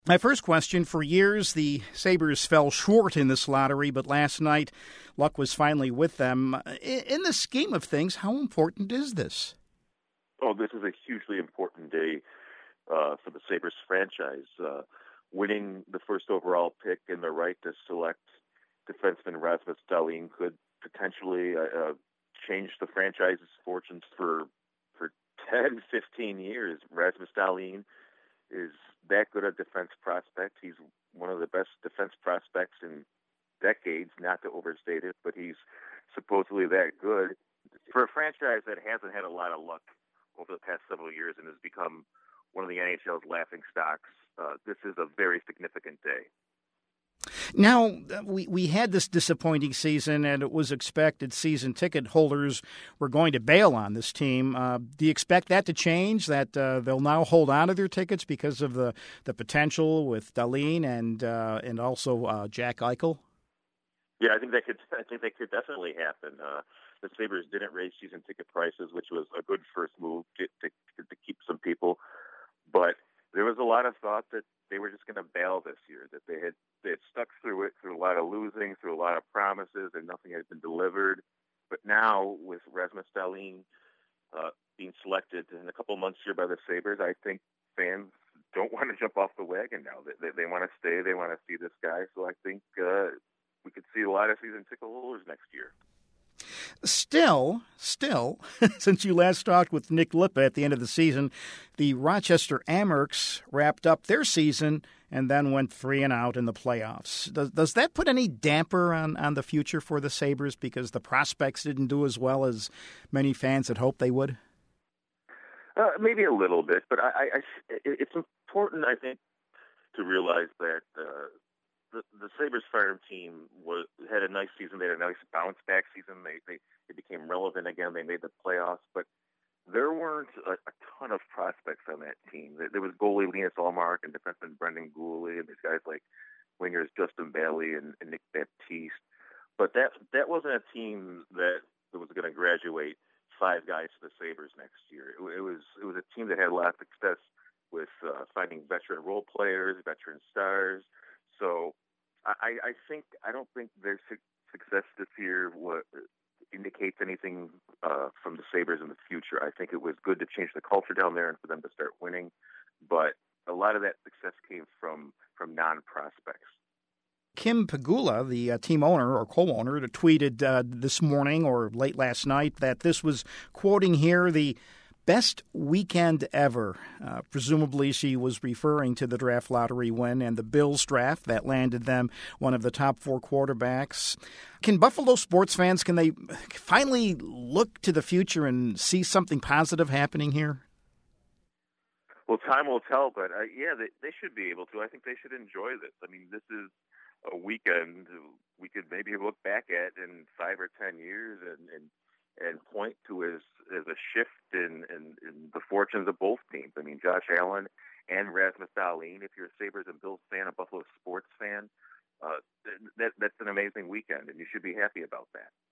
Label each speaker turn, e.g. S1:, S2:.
S1: My first question, for years the Sabres fell short in this lottery, but last night luck was finally with them. In the scheme of things, how important is this?
S2: Oh, this is a hugely important day for the Sabres franchise. Winning the first overall pick and the right to select defenseman Rasmus Dahlin could potentially change the franchise's fortunes for 10, 15 years. Rasmus Dahlin is that good a defense prospect. He's one of the best defense prospects in decades, not to overstate it, but he's supposedly that good. For a franchise that hasn't had a lot of luck over the past several years and has become one of the NHL's laughing stocks, this is a very significant day.
S1: Now, we had this disappointing season, and it was expected season ticket holders were going to bail on this team. Do you expect that to change, that they'll now hold on to their tickets because of the potential with Dahlin and also Jack Eichel?
S2: Yeah, I think that could definitely happen. The Sabres didn't raise season ticket prices, which was a good first move to keep some people. But there was a lot of thought that they were just going to bail this year, that they had stuck through it, through a lot of losing, through a lot of promises, and nothing had been delivered. But now, with Rasmus Dahlin being selected in a couple months here by the Sabres, I think fans don't want to jump off the wagon now. They want to stay. They want to see this guy. So I think we could see a lot of season ticket holders next year.
S1: Still, since you last talked with Nick Lippa at the end of the season, the Rochester Amerks wrapped up their season and then went 3-0 in the playoffs. Does that put any damper on the future for the Sabres because the prospects didn't do as well as many fans had hoped they would?
S2: Maybe a little bit, but it's important, I think, to realize that the Sabres farm team had a nice season. They had a nice bounce-back season. They became relevant again. They made the playoffs, but there weren't a ton of prospects on that team. There was goalie Linus Ullmark and defenseman Brendan Gooley, and there's guys like wingers Justin Bailey and Nick Baptiste. But that wasn't a team that was going to graduate 5 guys to the Sabres next year. It was a team that had a lot of success with finding veteran role players, veteran stars. So I don't think their success this year indicates anything from the Sabres in the future. I think it was good to change the culture down there and for them to start winning, but a lot of that success came from non-prospects.
S1: Kim Pegula, the team owner or co-owner, tweeted this morning or late last night that this was, quoting here, the best weekend ever. Presumably she was referring to the draft lottery win and the Bills draft that landed them one of the top 4 quarterbacks. Can Buffalo sports fans, can they finally look to the future and see something positive happening here?
S2: Well, time will tell, but they should be able to. I think they should enjoy this. I mean, this is a weekend we could maybe look back at in 5 or 10 years and point to as a shift in the fortunes of both teams. I mean, Josh Allen and Rasmus Dahlin, if you're a Sabres and Bills fan, a Buffalo sports fan, that's an amazing weekend, and you should be happy about that.